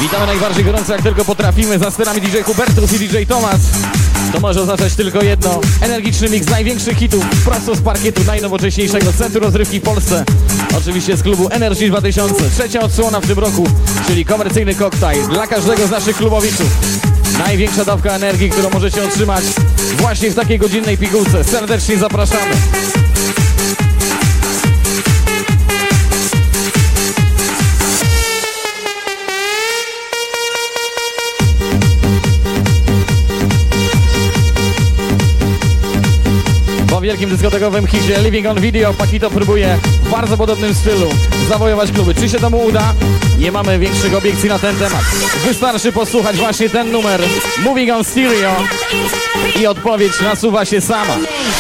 Witamy najbardziej gorąco jak tylko potrafimy. Za sterami DJ Hubertus i DJ Tomas. To może oznaczać tylko jedno. Energiczny miks największych hitów prosto z parkietu najnowocześniejszego centrum rozrywki w Polsce. Oczywiście z klubu Energy 2000. Trzecia odsłona w tym roku, czyli komercyjny koktajl dla każdego z naszych klubowiczów. Największa dawka energii, którą możecie otrzymać właśnie w takiej godzinnej pigułce. Serdecznie zapraszamy. Po wielkim dyskotekowym hicie Living on Video Paquito próbuje w bardzo podobnym stylu zawojować kluby. Czy się to mu uda? Nie mamy większych obiekcji na ten temat. Wystarczy posłuchać właśnie ten numer Moving on Stereo i odpowiedź nasuwa się sama.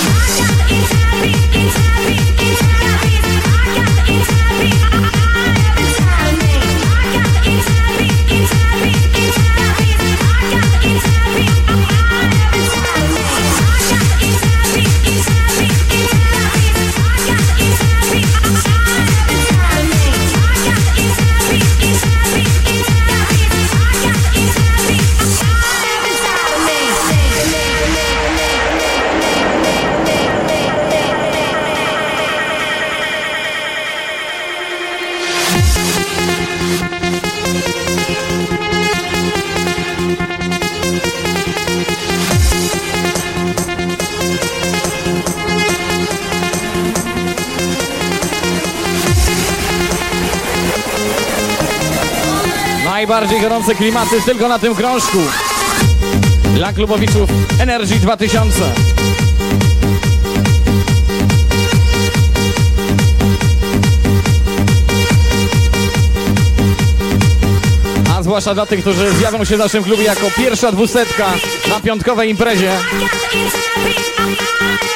Najbardziej gorące klimaty tylko na tym krążku dla klubowiczów Energy 2000. A zwłaszcza dla tych, którzy zjawią się w naszym klubie jako pierwsza 200 na piątkowej imprezie.